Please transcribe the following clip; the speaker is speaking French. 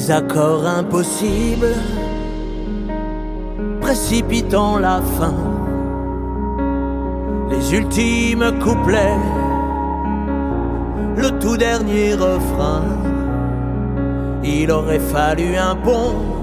Les accords impossibles précipitant la fin, les ultimes couplets, le tout dernier refrain. Il aurait fallu un pont